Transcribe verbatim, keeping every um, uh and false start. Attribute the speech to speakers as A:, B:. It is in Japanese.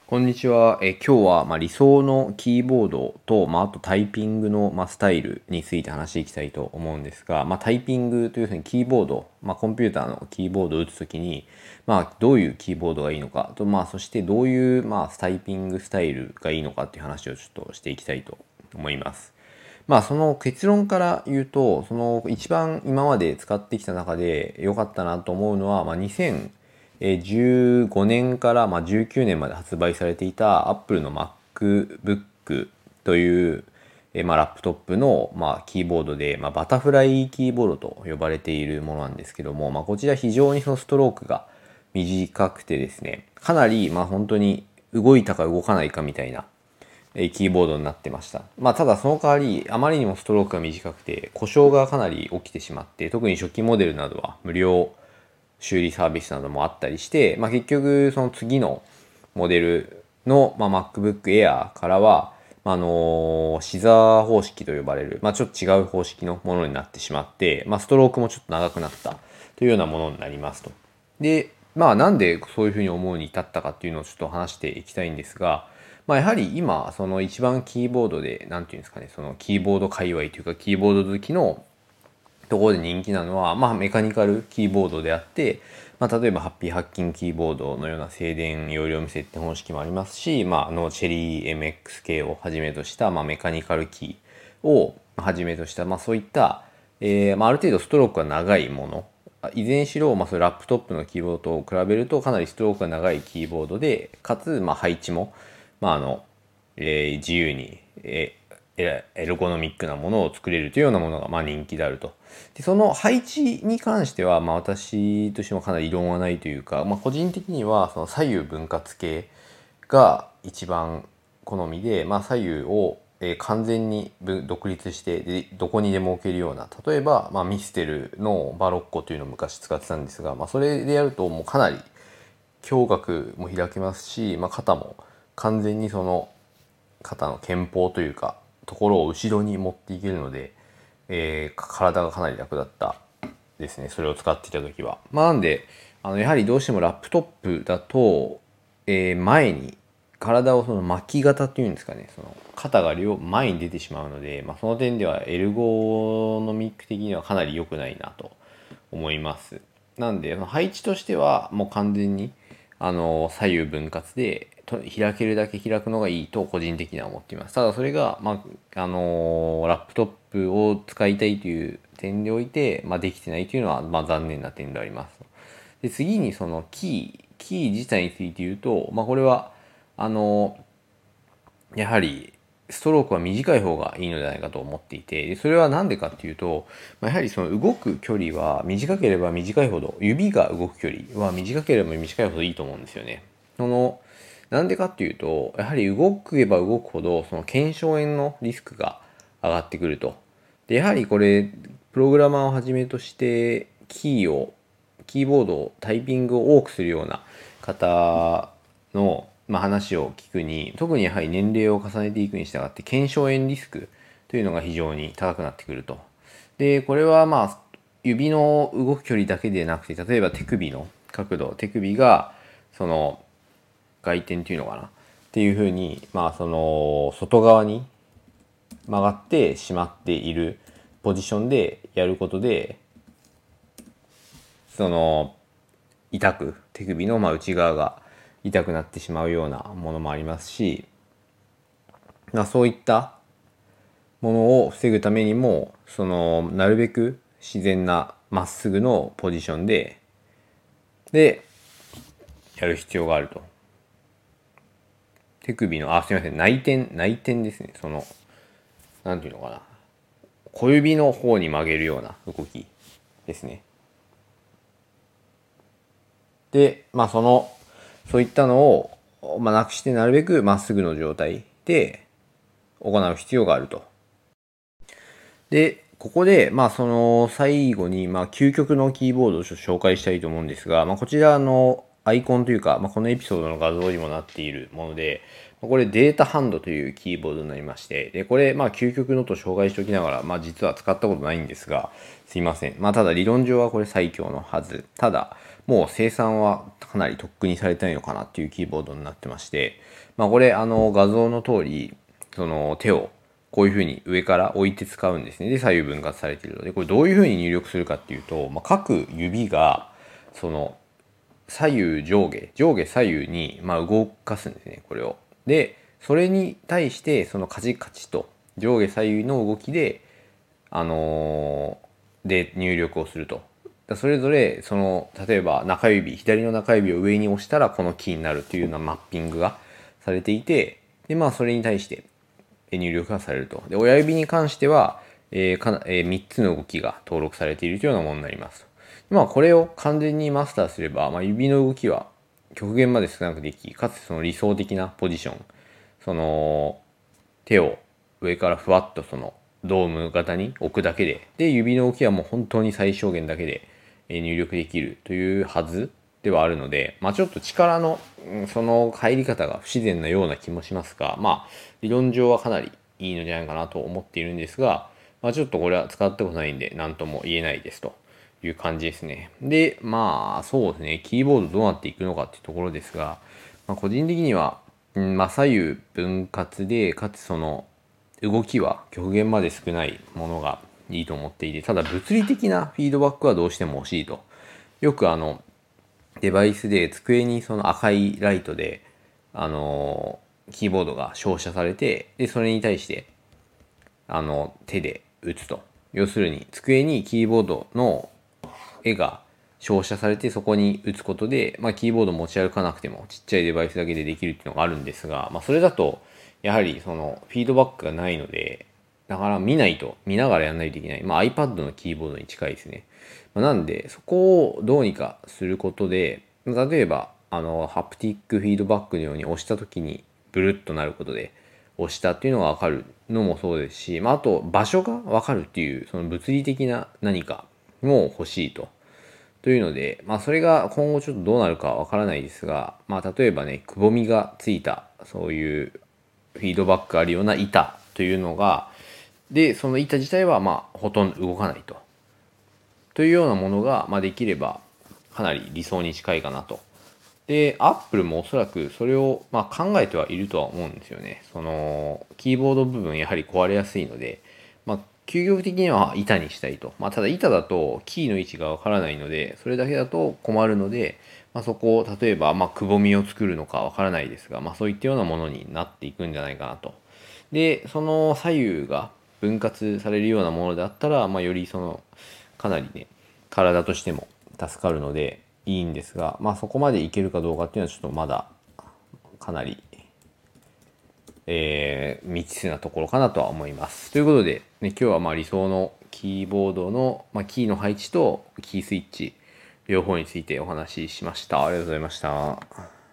A: こんにちは。え今日は、まあ、理想のキーボードと、まあ、あとタイピングの、まあ、スタイルについて話していきたいと思うんですが、まあ、タイピングというふうにキーボード、まあ、コンピューターのキーボードを打つときに、まあ、どういうキーボードがいいのかと、まあ、そしてどういう、まあ、タイピングスタイルがいいのかっていう話をちょっとしていきたいと思います。まあその結論から言うと、その一番今まで使ってきた中で良かったなと思うのは、まあ、にせんじゅうごねんからまあじゅうきゅうねんまで発売されていた Apple の MacBook というえまあラップトップのまあキーボードで、まあ、バタフライキーボードと呼ばれているものなんですけども、まあ、こちら非常にそのストロークが短くてですね、かなりまあ本当に動いたか動かないかみたいなキーボードになってました。まあ、ただその代わり、あまりにもストロークが短くて、故障がかなり起きてしまって、特に初期モデルなどは無料修理サービスなどもあったりして、まあ、結局その次のモデルの、まあ、MacBook Air からは、あのーシザー方式と呼ばれる、まあ、ちょっと違う方式のものになってしまって、まあ、ストロークもちょっと長くなったというようなものになりますと。で、まあなんでそういうふうに思うに至ったかっていうのをちょっと話していきたいんですが、まあやはり今、その一番キーボードで、なんていうんですかね、そのキーボード界隈というかキーボード好きのところで人気なのは、まあメカニカルキーボードであって、まあ例えばハッピーハッキングキーボードのような静電容量無接点方式もありますし、まああのチェリー エムエックス 系をはじめとした、まあメカニカルキーをはじめとした、まあそういった、えーまあ、ある程度ストロークが長いもの、いずれにしろ、まあ、そのラップトップのキーボードと比べるとかなりストロークが長いキーボードで、かつ、まあ、配置も、まああのえー自由に、えーエルゴノミックなものを作れるというようなものがまあ人気であると。で、その配置に関しては、まあ私としてもかなり異論はないというか、まあ個人的にはその左右分割系が一番好みで、まあ左右をえー完全に独立してでどこにでも置けるような、例えば、まあ、ミステルのバロッコというのを昔使ってたんですが、まあ、それでやるともうかなり胸郭も開けますし、まあ、肩も完全にその肩の前方というかところを後ろに持っていけるので、えー体がかなり楽だったですね、それを使っていた時は。まあなんであのやはりどうしてもラップトップだと、えー前に体をその巻き型っていうんですかね、その肩が両前に出てしまうので、まあ、その点ではエルゴノミック的にはかなり良くないなと思います。なんで配置としてはもう完全にあの左右分割でと開けるだけ開くのがいいと個人的には思っています。ただそれが、まああのラップトップを使いたいという点でおいて、まあ、できてないというのは、まあ、残念な点であります。で次にそのキーキー自体について言うと、まあ、これはあのやはりストロークは短い方がいいのではないかと思っていて、それは何でかっていうと、やはりその動く距離は短ければ短いほど、指が動く距離は短ければ短いほどいいと思うんですよね。その、なんでかっていうと、やはり動けば動くほど、その腱鞘炎のリスクが上がってくると。で、やはりこれ、プログラマーをはじめとして、キーを、キーボードを、タイピングを多くするような方の、まあ、話を聞くに、特にやはり年齢を重ねていくに従って腱鞘炎リスクというのが非常に高くなってくると。で、これはまあ指の動く距離だけでなくて、例えば手首の角度、手首がその外転っていうのかなっていうふうに、まあその外側に曲がってしまっているポジションでやることで、その痛く手首のまあ内側が痛くなってしまうようなものもありますし、まあ、そういったものを防ぐためにも、そのなるべく自然なまっすぐのポジションででやる必要があると。手首の、あ、すみません、内転内転ですね。そのなんていうのかな、小指の方に曲げるような動きですね。で、まあそのそういったのを、まあ、なくしてなるべくまっすぐの状態で行う必要があると。で、ここで、まあ、その、最後に、まあ、究極のキーボードをちょっと紹介したいと思うんですが、まあ、こちらの、 アイコンというか、まあ、このエピソードの画像にもなっているもので、これデータハンドというキーボードになりまして、でこれまあ究極のと紹介しておきながら、まあ、実は使ったことないんですが、すいません。まあただ理論上はこれ最強のはず。ただもう生産はかなりとっくにされてないのかなっていうキーボードになってまして、まあこれあの画像の通り、その手をこういうふうに上から置いて使うんですね。で左右分割されているので、これどういうふうに入力するかっていうと、まあ、各指がその左右上下上下左右にまあ動かすんですね、これを。でそれに対してそのカチカチと上下左右の動きであのーで入力をすると。それぞれその例えば中指左の中指を上に押したらこのキーになるというようなマッピングがされていて、でまあそれに対して入力がされると。で親指に関しては、えーかなえー、みっつの動きが登録されているというようなものになります。まあこれを完全にマスターすれば、まあ、指の動きは極限まで少なくでき、かつその理想的なポジション、その手を上からふわっとそのドーム型に置くだけで、で指の動きはもう本当に最小限だけで入力できるというはずではあるので、まあちょっと力のその入り方が不自然なような気もしますが、まあ理論上はかなりいいのじゃないかなと思っているんですが、まあちょっとこれは使ったことないんで何とも言えないですという感じですね。で、まあそうですね、キーボードどうなっていくのかっていうところですが、まあ、個人的には、うんまあ、左右分割で、かつその動きは極限まで少ないものがいいと思っていて、ただ物理的なフィードバックはどうしても欲しいと。よくあのデバイスで机にその赤いライトであのキーボードが照射されて、でそれに対してあの手で打つと。要するに机にキーボードの絵が照射されてそこに打つことで、まあ、キーボード持ち歩かなくてもちっちゃいデバイスだけでできるっていうのがあるんですが、まあ、それだとやはりそのフィードバックがないので、だから見ないと見ながらやらないといけない、まあ、iPad のキーボードに近いですね。まあ、なんでそこをどうにかすることで、例えばあのハプティックフィードバックのように押した時にブルッとなることで押したっていうのが分かるのもそうですし、まあ、あと場所が分かるっていうその物理的な何かも欲しいと。というので、まあ、それが今後ちょっとどうなるかわからないですが、まあ、例えばね、くぼみがついた、そういうフィードバックあるような板というのが、で、その板自体は、まあ、ほとんど動かないと。というようなものが、まあ、できれば、かなり理想に近いかなと。で、アップルもおそらくそれを、まあ、考えてはいるとは思うんですよね。その、キーボード部分やはり壊れやすいので、まあ、究極的には板にしたいと。まあ、ただ板だとキーの位置がわからないので、それだけだと困るので、まあ、そこを例えば、まあ、くぼみを作るのかわからないですが、まあ、そういったようなものになっていくんじゃないかなと。で、その左右が分割されるようなものであったら、まあ、よりその、かなりね、体としても助かるのでいいんですが、まあ、そこまでいけるかどうかっていうのはちょっとまだかなりえー、未知数なところかなとは思います。ということで、ね、今日はまあ理想のキーボードの、まあ、キーの配置とキースイッチ両方についてお話ししました。ありがとうございました。